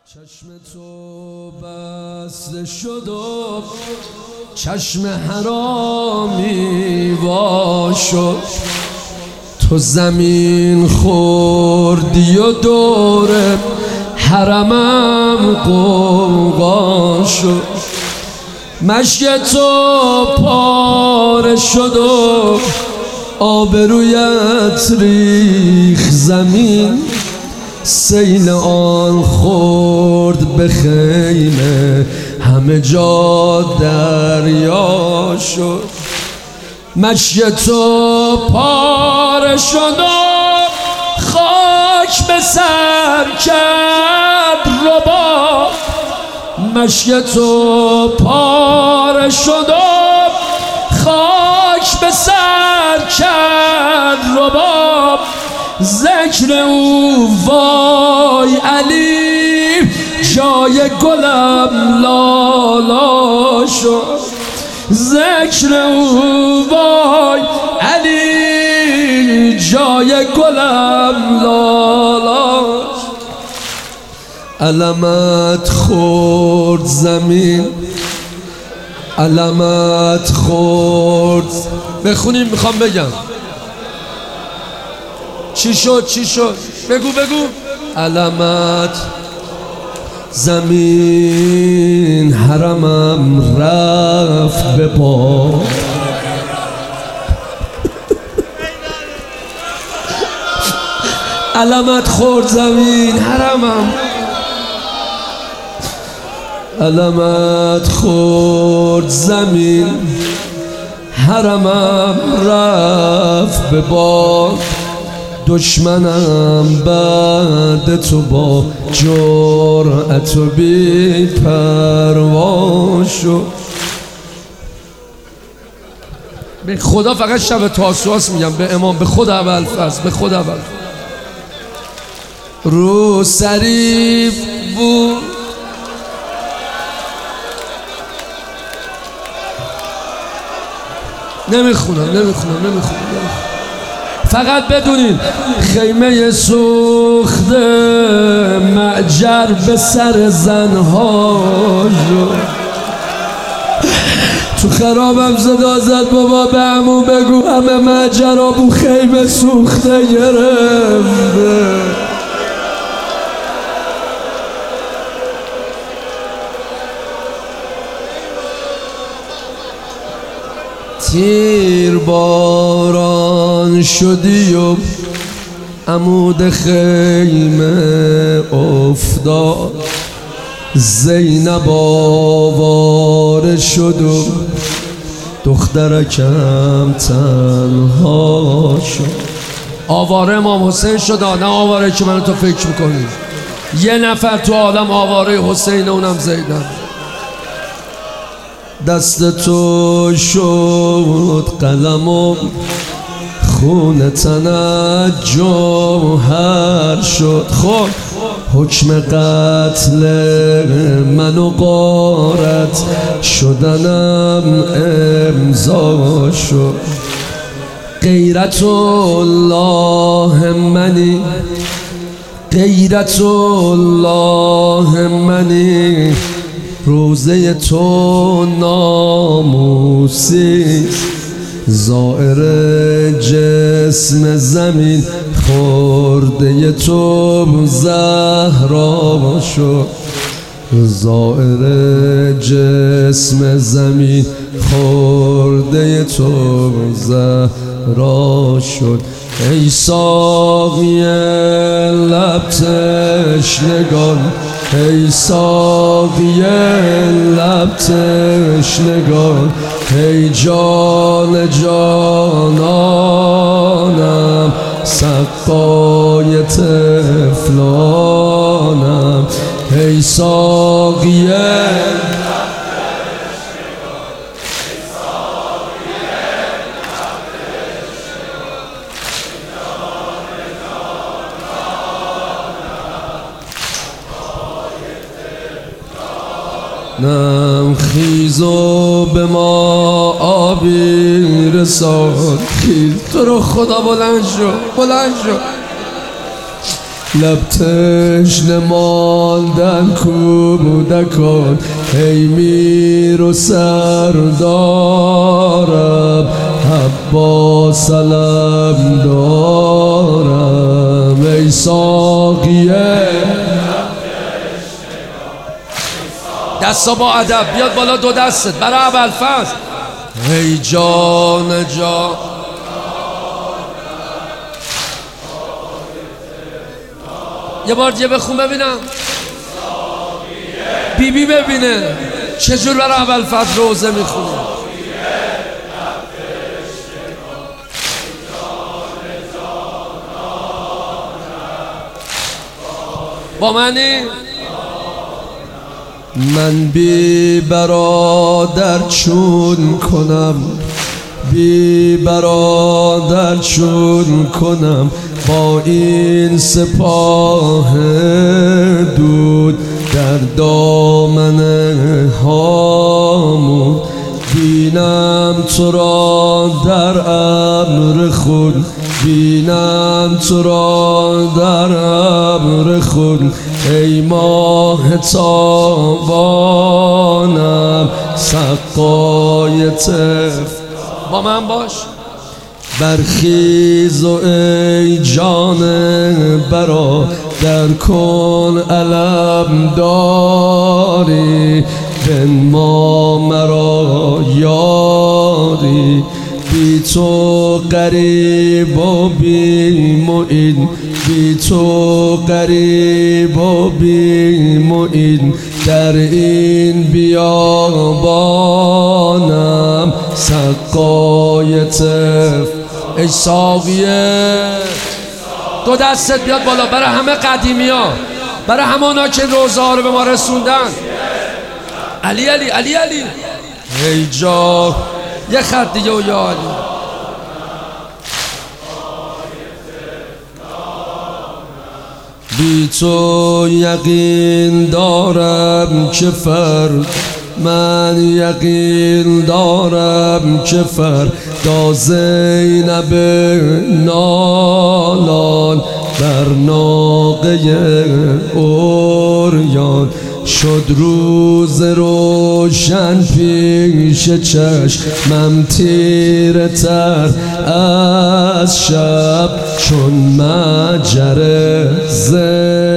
چشم تو بسته شد و چشم حرامی وا شد، تو زمین خوردی و دور حرمم غوغا شد. مشک تو پاره شد و آبرویت ریخ زمین، سیل آن خورد به خیمه همه جا دریا شد. مشک تو پاره شد و خاک به سر کرد رباب، مشک تو پاره شد و خاک به سر کرد رباب. ذکر او وای علی جای گلم لالا شد، ذکر او وای علی جای گلم لالا شد. علمت خورد زمین، علمت خورد. بخونیم میخوام بگم چی شد چی شد، بگو بگو. علمت زمین حرمم رفت به باد، علمت خورد زمین حرمم، علمت خورد زمین حرمم رفت به باد. دشمنم بعد تو با جرأت و بی پروا شد. به خدا فقط شب تاسوعاست میگم، به امام، به خود ابوالفضل، به خود ابوالفضل. رو سری بود نمیخونم فقط بدونین خیمه سوخته معجر به سر زنها شد. تو خرابم صدا زد بابا به عمو بگو همه معجرا بو خیمه سوخته گرفته. تیر باران شدی و عمود خیمه افتاد، زینب آواره شد و دخترکم تنها شد. آواره امام حسین شد، نه آواره که منو تو فکر میکنی. یه نفر تو عالم آواره حسین، اونم زینب. دست تو شد قلم و خون تنت جوهر شد. خب حکم قتل من و غارت شدنم امضا شد. غیرت الله منی، غیرت الله منی، روزه تو ناموسی، زائر جسم زمین خورده تو زهرا شد، زائر جسم زمین خورده تو زهرا شد. ای ساقی لب تشنگان، ای ساقی لب تشنگان، ای جان جانانم، سقای طفلانم، ای ساقی نم خیز و به ما آبی رساد. خیز تو رو خدا بلند شو، بلند شو. لب تشنه ماندن کودکان ای میر و سردارم عباس سلام دارم ای ساقیه دستا با ادب بیاد بالا دو دستت برای ابوالفضل ای جان جان یه بار دیگه بخون ببینم بیبی ببینه چجور برای ابوالفضل روزه میخونه با منی من بی برادر چون کنم بی برادر چون کنم با این سپاه دود در دامن هامون بینم تو را در امر خود بینم تو را در امر خود ای ماه تابانم سقای طفل با من باش برخیز و ای جان برادر کن علم داری بنما مرا یاری بی تو غریب و بی معین بی تو غریب و بی معین در این بیابانم سقای طفل ای ساقیه دو دستت بیاد بالا برای همه قدیمی ها برای همانا که روزه ها رو به ما رسوندن علی علی علی علی ای جا یه خط دیگه و یا علی بی تو یقین دارم که فرد من یقین دارم که فردا زینب نالان بر ناقه اوریان شد روز روشن پیش چشمم تیره تر از شب چون مجره